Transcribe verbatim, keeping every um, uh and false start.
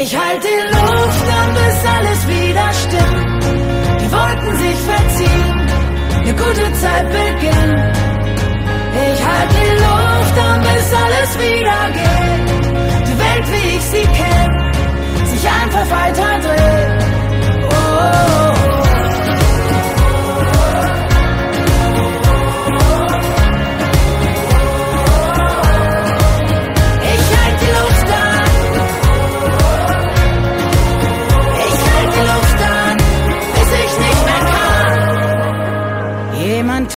Ich halte die Luft an, bis alles wieder stimmt. Die Wolken sich verziehen, eine gute Zeit beginnt. Ich halte die Luft an, bis alles wieder geht. Die Welt, wie ich sie kenn, sich einfach weiter dreht. Oh.